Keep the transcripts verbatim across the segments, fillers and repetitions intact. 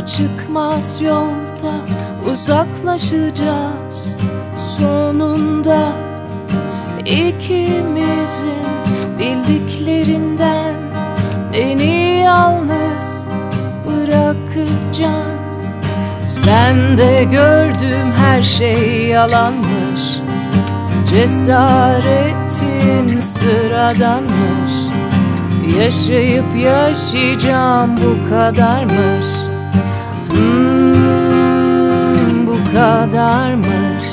çıkmaz yolda uzaklaşacağız sonunda. İkimizin bildiklerinden beni yalnız bırakacaksın. Sen de gördüğüm her şey yalanmış, cesaretin sıradanmış. Yaşayıp yaşayacağım bu kadarmış. Hmm, bu kadarmış.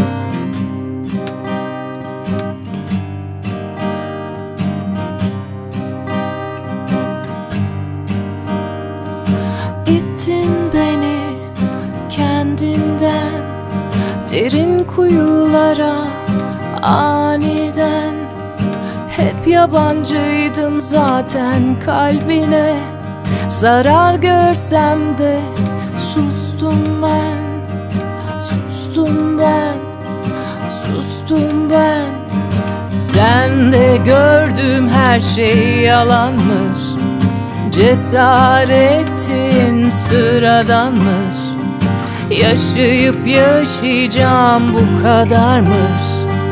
İttin beni kendinden derin kuyulara aniden. Hep yabancıydım zaten kalbine. Zarar görsem de sustum ben, sustum ben, sustum ben. Sen de gördüğüm her şey yalanmış, cesaretin sıradanmış. Yaşayıp yaşayacağım bu kadarmış.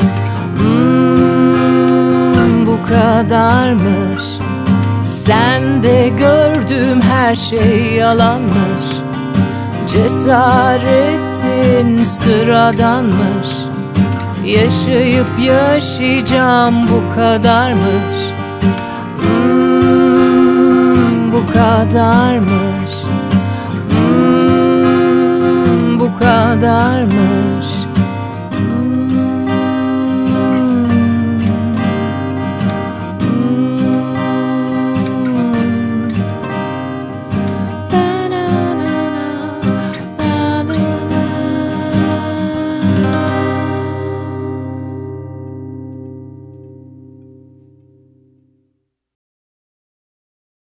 Hmm, bu kadarmış. Sen de gördüğüm her şey yalanmış, cesaretin sıradanmış. Yaşayıp yaşayacağım bu kadarmış. Hmm, bu kadarmış. Hmm, bu kadarmış.